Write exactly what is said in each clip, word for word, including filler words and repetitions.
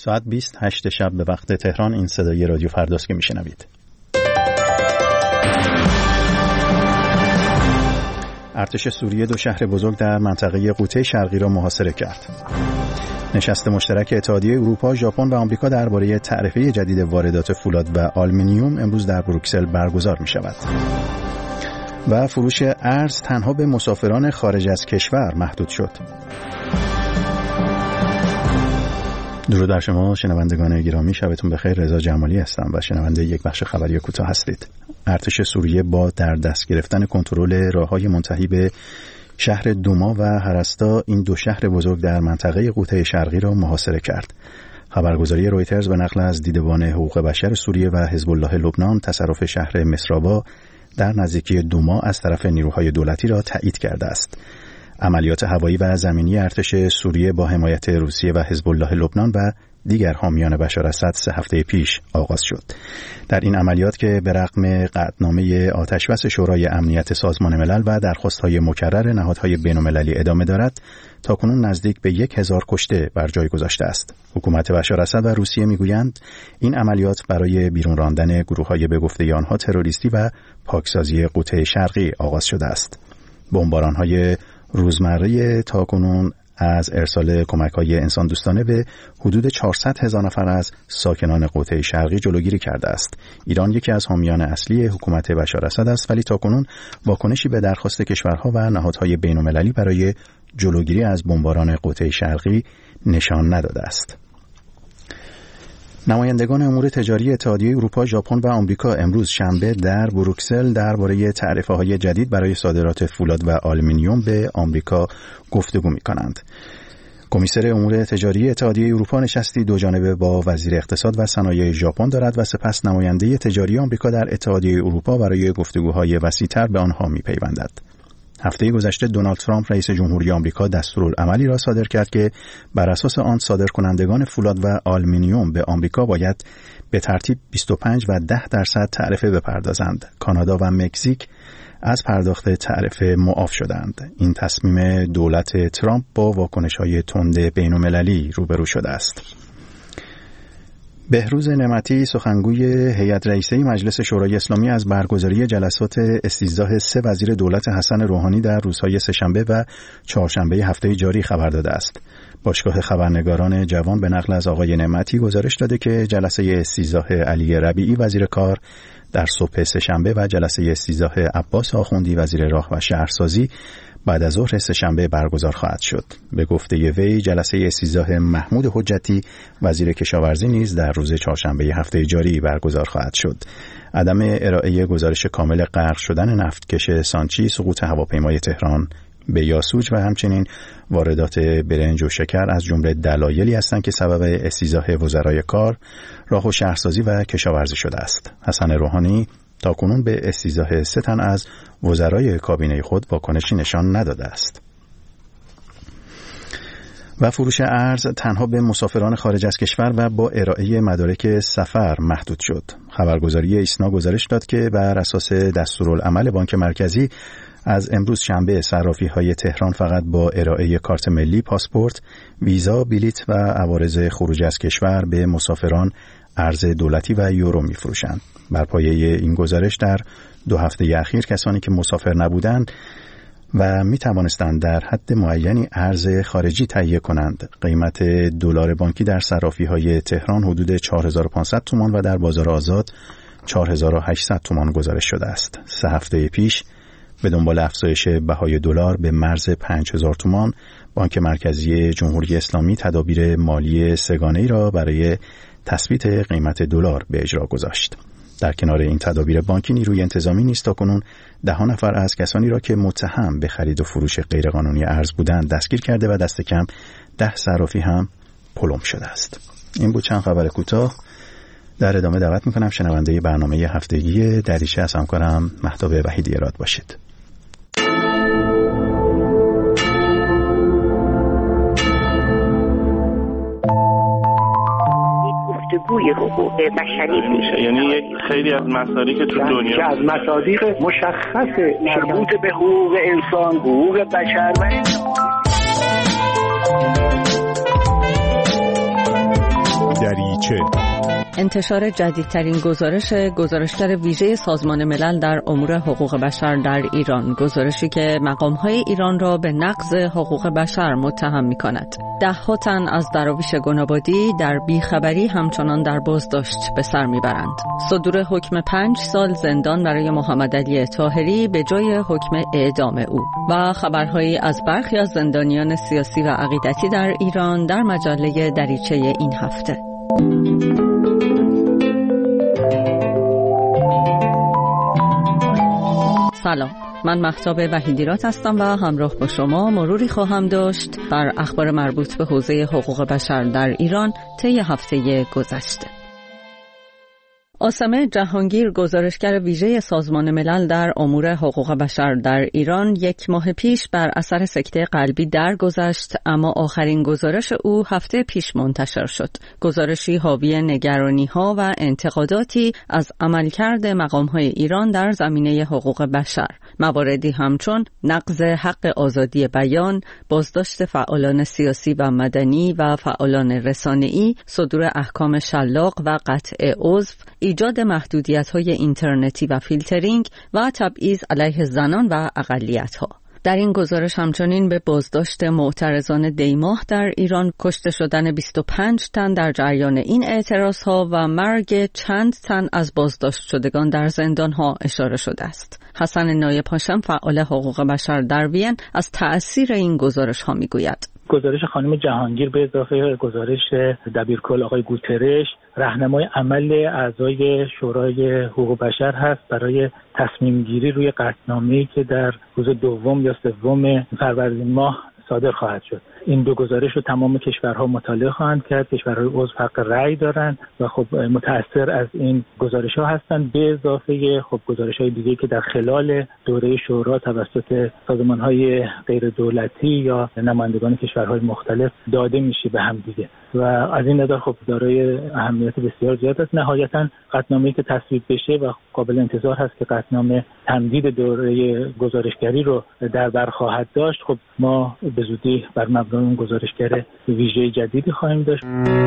ساعت بیست هشت شب به وقت تهران این صدای رادیو فرداست که میشنوید. ارتش سوریه دو شهر بزرگ در منطقه قوطه شرقی را محاصره کرد. نشست مشترک اتحادیه اروپا، ژاپن و آمریکا درباره تعرفه جدید واردات فولاد و آلومینیوم امروز در بروکسل برگزار می شود. و فروش ارز تنها به مسافران خارج از کشور محدود شد. درود بر شما شنوندگان گرامی، شبتون بخیر. رضا جمالی هستم و شنونده یک بخش خبری کوتاه هستید. ارتش سوریه با در دست گرفتن کنترل راههای منتهی به شهر دوما و هرستا این دو شهر بزرگ در منطقه قوطه شرقی را محاصره کرد. خبرگزاری رویترز به نقل از دیدبان حقوق بشر سوریه و حزب الله لبنان تصرف شهر مصرابا در نزدیکی دوما از طرف نیروهای دولتی را تایید کرده است. عملیات هوایی و زمینی ارتش سوریه با حمایت روسیه و حزب الله لبنان و دیگر حامیان بشار اسد سه هفته پیش آغاز شد. در این عملیات که به رغم قطعنامه آتشبس شورای امنیت سازمان ملل و درخواست‌های مکرر نهادهای بین‌المللی ادامه دارد، تاکنون نزدیک به یک هزار کشته بر جای گذاشته است. حکومت بشار اسد و روسیه میگویند این عملیات برای بیرون راندن گروه‌های به گفته آنها تروریستی و پاکسازی قوطه شرقی آغاز شده است. بمباران‌های روزمره تاکنون از ارسال کمک‌های انسان دوستانه به حدود چهارصد هزار نفر از ساکنان قوطه شرقی جلوگیری کرده است. ایران یکی از حامیان اصلی حکومت بشار اسد است، ولی تاکنون واکنشی به درخواست کشورها و نهادهای بین‌المللی برای جلوگیری از بمباران قوطه شرقی نشان نداده است. نمایندگان امور تجاری اتحادیه اروپا، ژاپن و آمریکا امروز شنبه در بروکسل درباره تعرفه‌های جدید برای صادرات فولاد و آلومینیوم به آمریکا گفتگو می‌کنند. کمیسر امور تجاری اتحادیه اروپا نشستی دو جانبه با وزیر اقتصاد و صنایع ژاپن دارد و سپس نماینده تجاری آمریکا در اتحادیه اروپا برای گفتگوهای وسیع‌تر به آنها می‌پیوندد. هفته گذشته دونالد ترامپ رئیس جمهوری آمریکا دستورالعملی را صادر کرد که بر اساس آن صادرکنندگان فولاد و آلومینیوم به آمریکا باید به ترتیب بیست و پنج و ده درصد تعرفه بپردازند. کانادا و مکزیک از پرداخت تعرفه معاف شدند. این تصمیم دولت ترامپ با واکنش‌های تند بین‌المللی روبرو شده است. بهروز نعمتی سخنگوی هیئت رئیسه مجلس شورای اسلامی از برگزاری جلسات استیضاح سه وزیر دولت حسن روحانی در روزهای سه‌شنبه و چهارشنبه هفته جاری خبر داده است. باشگاه خبرنگاران جوان به نقل از آقای نعمتی گزارش داده که جلسه استیضاح علی ربیعی وزیر کار در صبح سه‌شنبه و جلسه استیضاح عباس آخوندی وزیر راه و شهرسازی بعد از ظهر سه‌شنبه برگزار خواهد شد. به گفته وی جلسه استیضاح محمود حجتی وزیر کشاورزی نیز در روز چهارشنبه هفته جاری برگزار خواهد شد. عدم ارائه گزارش کامل غرق شدن نفتکش سانچی، سقوط هواپیمای تهران به یاسوج و همچنین واردات برنج و شکر از جمله دلایلی هستند که سبب استیضاح وزرای کار، راه و شهرسازی و کشاورزی شده است. حسن روحانی تاکنون به استیضاح سه تن از وزرای کابینه خود واکنشی نشان نداده است. و فروش ارز تنها به مسافران خارج از کشور و با ارائه مدارک سفر محدود شد. خبرگزاری ایسنا گزارش داد که بر اساس دستورالعمل بانک مرکزی از امروز شنبه صرافی‌های تهران فقط با ارائه کارت ملی، پاسپورت، ویزا، بلیط و عوارض خروج از کشور به مسافران ارز دولتی و یورو می‌فروشند. بر پایه این گزارش در دو هفته اخیر کسانی که مسافر نبودند و می توانستند در حد معینی ارز خارجی تهیه کنند، قیمت دلار بانکی در صرافی‌های تهران حدود چهار هزار و پانصد تومان و در بازار آزاد چهار هزار و هشتصد تومان گزارش شده است. سه هفته پیش به دنبال افزایش بهای دلار به مرز پنج هزار تومان، بانک مرکزی جمهوری اسلامی تدابیر مالی سه‌گانه‌ای را برای تثبیت قیمت دلار به اجرا گذاشت. در کنار این تدابیر بانکی، نیروی انتظامی نیز تاکنون ده نفر از کسانی را که متهم به خرید و فروش غیرقانونی ارز بودند دستگیر کرده و دست کم ده صرافی هم پلم شده است. این بود چند خبر کوتاه. در ادامه دعوت میکنم شنونده برنامه هفتگی دریچه از همکارم مهتاب وحیدی اراد باشید. گفتگوی حقوق بشری میشه، یعنی یک خیلی از مصادیق که تو دنیا که از مصادیق مشخص مربوط به حقوق انسان، حقوق بشر و که انتشار جدیدترین گزارش گزارشگر ویژه سازمان ملل در امور حقوق بشر در ایران، گزارشی که مقام‌های ایران را به نقض حقوق بشر متهم می‌کند. ده‌ها تن از دراویش گنابادی در بیخبری همچنان در بازداشت به سر می‌برند. صدور حکم پنج سال زندان برای محمد علی طاهری به جای حکم اعدام او و خبرهایی از برخی از زندانیان سیاسی و عقیدتی در ایران در مجله دریچه این هفته. سلام، من مهتاب وحیدیرات هستم و همراه با شما مروری خواهم داشت بر اخبار مربوط به حوزه حقوق بشر در ایران طی هفته گذشته. عاصمه جهانگیر، گزارشگر ویژه سازمان ملل در امور حقوق بشر در ایران، یک ماه پیش بر اثر سکته قلبی درگذشت، اما آخرین گزارش او هفته پیش منتشر شد. گزارشی حاوی نگرانی‌ها و انتقاداتی از عملکرد مقام‌های ایران در زمینه حقوق بشر، مواردی همچون نقض حق آزادی بیان، بازداشت فعالان سیاسی و مدنی و فعالان رسانه‌ای، صدور احکام شلاق و قطع عضو، ایجاد محدودیت‌های اینترنتی و فیلترینگ و تبعیض علیه زنان و اقلیت‌ها. در این گزارش همچنین به بازداشت معترضان دیماه در ایران، کشته شدن بیست و پنج تن در جریان این اعتراضها و مرگ چند تن از بازداشت شدگان در زندانها اشاره شده است. حسن نایب هاشم، فعال حقوق بشر در وین، از تأثیر این گزارش ها میگوید. گزارش خانم جهانگیر به اضافه گزارش دبیرکل آقای گوترش راهنمای عمل اعضای شورای حقوق بشر هست برای تصمیم گیری روی قطعنامه‌ای که در روز دوم یا سوم فروردین ماه صادر خواهد شد. این دو گزارش رو تمام کشورها مطالعه خواهند کرد. کشورهای عضو حق رأی دارند و خب متأثر از این گزارش‌ها هستند، به اضافه خب گزارش‌های دیگه که در خلال دوره شورا توسط سازمان‌های غیر دولتی یا نمایندگان کشورهای مختلف داده میشه به هم دیگه و از این نظر خب دارای اهمیت بسیار زیاد است. نهایتاً قطعنامه‌ای که تصویب بشه و قابل انتظار هست که قطعنامه تمدید دوره گزارشگری رو در بر خواهد داشت، خب ما به زودی بر مبنای اون گزارشگر ویژه جدیدی خواهیم داشت.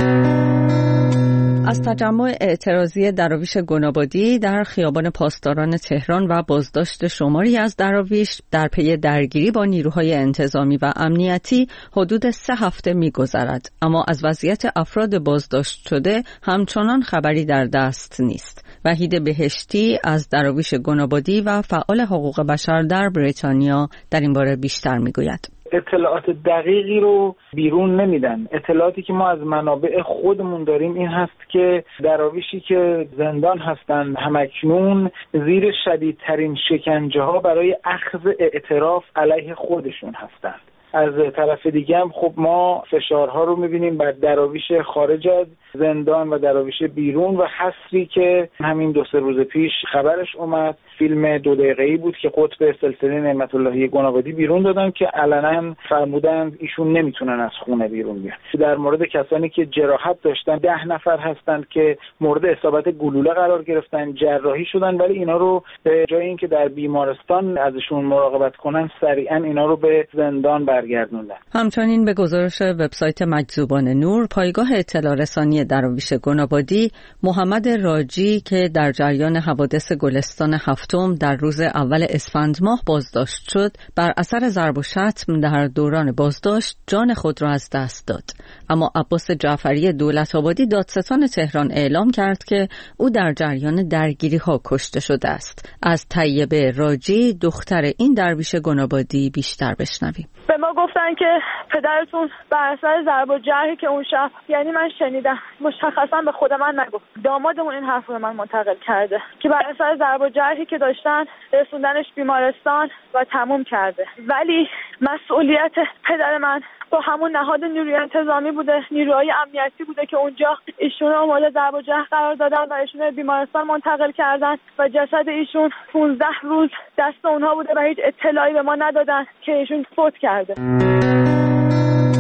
از تجمع اعتراضی دراویش گنابادی در خیابان پاسداران تهران و بازداشت شماری از دراویش در پی درگیری با نیروهای انتظامی و امنیتی حدود سه هفته می‌گذرد، اما از وضعیت افراد بازداشت شده همچنان خبری در دست نیست. وحید بهشتی از دراویش گنابادی و فعال حقوق بشر در بریتانیا در این باره بیشتر می‌گوید. اطلاعات دقیقی رو بیرون نمیدن. اطلاعاتی که ما از منابع خودمون داریم این هست که دراویشی که زندان هستند همکنون زیر شدیدترین شکنجه ها برای اخذ اعتراف علیه خودشون هستند. از طرف دیگه هم خب ما فشارها رو میبینیم بر دراویش خارج از زندان و دراویش بیرون و حصری که همین دو سه روز پیش خبرش اومد، فیلم دو دقیقه‌ای بود که قطب سلسله نعمت اللهی گنابادی بیرون دادن که علنا فرمودند ایشون نمیتونن از خونه بیرون بیان. در مورد کسانی که جراحت داشتن ده نفر هستند که مورد اصابت گلوله قرار گرفتن، جراحی شدن، ولی اینا رو به جای اینکه در بیمارستان ازشون مراقبت کنن سریعا اینا رو به زندان برگردوندن. همچنین به گزارش وبسایت مجذوبان نور، پایگاه اطلاع رسانی دراویش گنابادی، محمد راجی که در جریان حوادث گلستان هفتم در روز اول اسفند ماه بازداشت شد، بر اثر ضرب و شتم در دوران بازداشت جان خود را از دست داد. اما عباس جعفری دولت‌آبادی، دادستان تهران، اعلام کرد که او در جریان درگیری‌ها کشته شده است. از طیبه راجی، دختر این درویش گنابادی، بیشتر بشنویم. به ما گفتن که پدرتون بر اثر ضرب و جرحی که اون شب، یعنی من شنیدم، مشخصا به خود من نگفت، دامادمون این حرف رو من منتقل کرده که بر اثر ضرب و جرحی که داشتن رسوندنش بیمارستان و تموم کرده. ولی مسئولیت پدر من با همون نهاد نیروی انتظامی بوده، نیروهای امنیتی بوده که اونجا ایشون رو مورد ضرب و جرح قرار دادن و ایشون رو بیمارستان منتقل کردن و جسد ایشون پانزده روز دست اونها بوده و هیچ اطلاعی به ما ندادن که ایشون فوت کرده.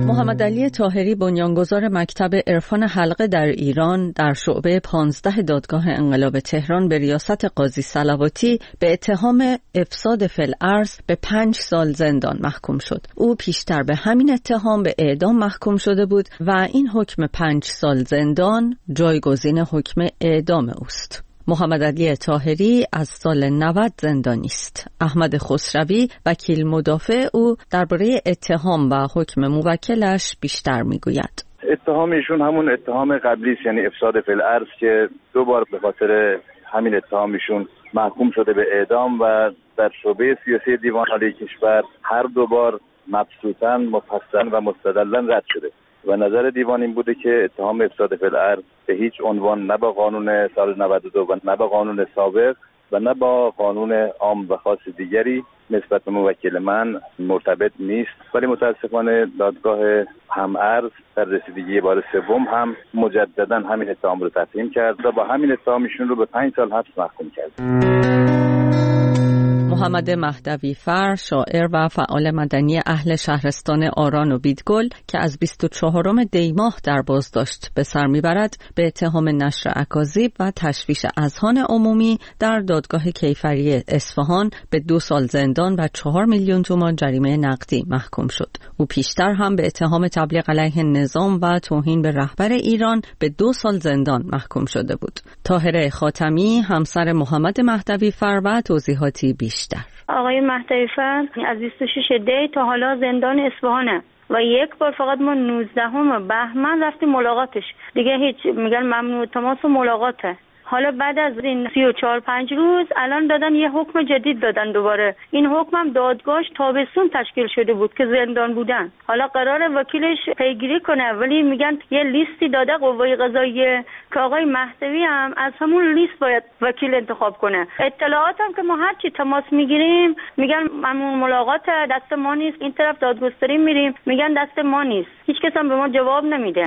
محمد علی طاهری بنیانگذار مکتب عرفان حلقه در ایران در شعبه پانزده دادگاه انقلاب تهران به ریاست قاضی صلواتی به اتهام افساد فی الارض به پنج سال زندان محکوم شد. او پیشتر به همین اتهام به اعدام محکوم شده بود و این حکم پنج سال زندان جایگزین حکم اعدام اوست. محمد علی طاهری از سال نود زندانی است. احمد خسروی وکیل مدافع او درباره اتهام و حکم موکلش بیشتر میگوید. اتهام ایشون همون اتهام قبلی است، یعنی افساد فی الارض که دو بار به خاطر همین اتهام ایشون محکوم شده به اعدام و در شعبه سیاسی دیوان عالی کشور هر دو بار مبسوطاً مفصل و مستدلاً رد شده و نظر دیوان این بوده که اتهام افساد فی الارض به هیچ عنوان نه با قانون سال نود و دو و نه با قانون سابق و نه با قانون عام و خاص دیگری نسبت به موکل من مرتبط نیست، ولی متاسفانه دادگاه هم‌ارز در رسیدگی بار سوم هم مجددا همین اتهام رو تفهیم کرد و با همین اتهام ایشون رو به پنج سال حبس محکوم کرد. محمد مهدوی فر، شاعر و فعال مدنی اهل شهرستان آران و بیدگل که از بیست و چهارم دی ماه در بازداشت به سر میبرد، به اتهام نشر اکاذیب و تشویش اذهان عمومی در دادگاه کیفری اصفهان به دو سال زندان و چهار میلیون تومان جریمه نقدی محکوم شد. او پیشتر هم به اتهام تبلیغ علیه نظام و توهین به رهبر ایران به دو سال زندان محکوم شده بود. طاهره خاتمی، همسر محمد مهدوی فر و توضیحاتی بیشتر. آقای مهدوی فر از بیست و شش دی تا حالا زندان اصفهانه و یک بار فقط ما نوزدهم بهمن رفتیم ملاقاتش، دیگه هیچ میگن ممنوع تماس و ملاقاته. حالا بعد از این سی و چهار پنج روز الان دادن یه حکم جدید دادن دوباره. این حکم هم دادگاهش تابستون تشکیل شده بود که زندان بودن. حالا قرار وکیلش پیگیری کنه، ولی میگن یه لیستی داده قوه قضاییه که آقای مهدوی هم از همون لیست باید وکیل انتخاب کنه. اطلاعات هم که ما هر چی تماس میگیریم میگن همون ملاقات دست ما نیست، این طرف دادگستری میریم میگن دست ما نیست. هیچ کس هم به ما جواب نمیده.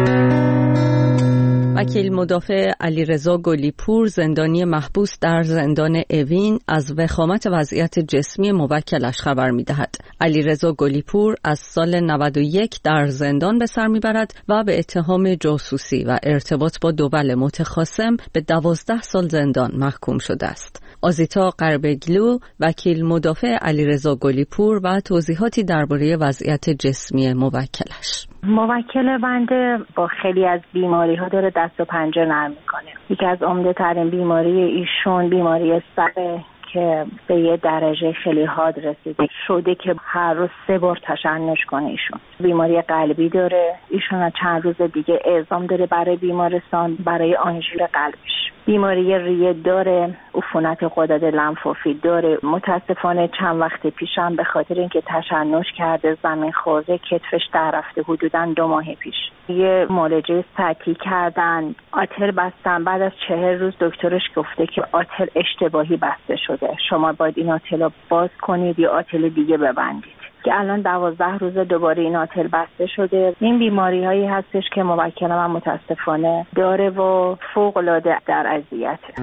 وکیل مدافع علیرضا گلیپور، زندانی محبوس در زندان اوین، از وخامت وضعیت جسمی موکلش خبر می‌دهد. علیرضا گلیپور از سال نود و یک در زندان به سر می‌برد و به اتهام جاسوسی و ارتباط با دول متخاصم به دوازده سال زندان محکوم شده است. آزیتا قربگلو، وکیل مدافع علیرضا گلیپور و توضیحاتی درباره وضعیت جسمی موکلش. موکل بنده با خیلی از بیماری ها داره دست و پنجه نرم میکنه. یکی از عمده ترین بیماری ایشون بیماری سر که به یه درجه خیلی حاد رسیده شده که هر روز سه بار تشنج کنه. ایشون بیماری قلبی داره، ایشون چند روز دیگه اعزام داره برای بیمارستان برای آنژیو قلبش. بیماری ریه داره، عفونت غدد لنفاوی داره. متاسفانه چند وقت پیشم به خاطر اینکه تشنج کرده زمین خورده کتفش در رفته، حدوداً دو ماه پیش یه معالجه سطحی کردن، آتل بستن. بعد از چهل روز دکترش گفته که آتل اشتباهی بسته شده، شما باید این آتل رو باز کنید یا آتل دیگه ببندید. که الان دوازده روز دوباره این آتل بسته شده. این بیماری هایی هستش که موکل من متاسفانه داره و فوق العاده در اذیته.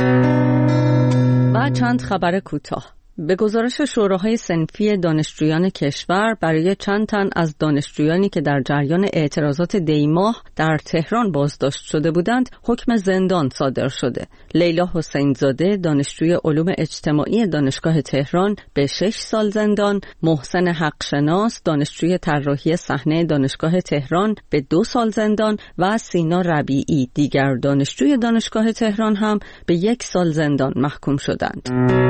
و چند خبر کوتاه. به گزارش شوراهای صنفی دانشجویان کشور، برای چند تن از دانشجویانی که در جریان اعتراضات دی ماه در تهران بازداشت شده بودند حکم زندان صادر شده. لیلا حسین زاده، دانشجوی علوم اجتماعی دانشگاه تهران، به شش سال زندان، محسن حقشناس، دانشجوی طراحی صحنه دانشگاه تهران، به دو سال زندان و سینا ربیعی، دیگر دانشجوی دانشگاه تهران، هم به یک سال زندان محکوم شدند.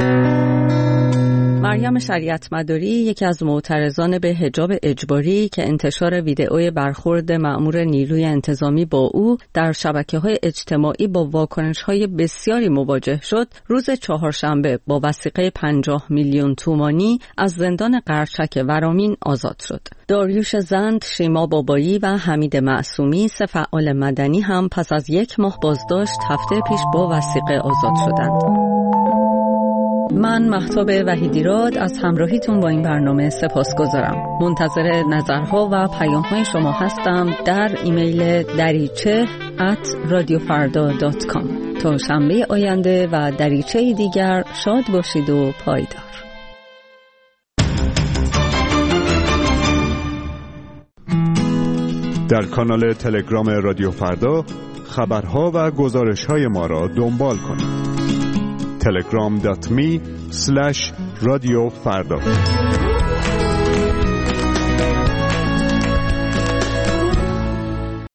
مریم شریعت مداری، یکی از معترضان به حجاب اجباری که انتشار ویدئوی برخورد مأمور نیروی انتظامی با او در شبکه‌های اجتماعی با واکنش‌های بسیاری مواجه شد، روز چهارشنبه با وثیقه پنجاه میلیون تومانی از زندان قرچک ورامین آزاد شد. داریوش زند، شیما بابایی و حمید معصومی، سه فعال مدنی، هم پس از یک ماه بازداشت هفته پیش با وثیقه آزاد شدند. من مهتاب وحیدیراد از همراهیتون با این برنامه سپاسگزارم. منتظر نظرها و پیام‌های شما هستم در ایمیل دریچه ات رادیو فردا دات کام. تا شنبه آینده و دریچه دیگر شاد باشید و پایدار. در کانال تلگرام رادیو فردا خبرها و گزارش‌های ما را دنبال کنید. تلگرام دات می اسلش رادیو فردا.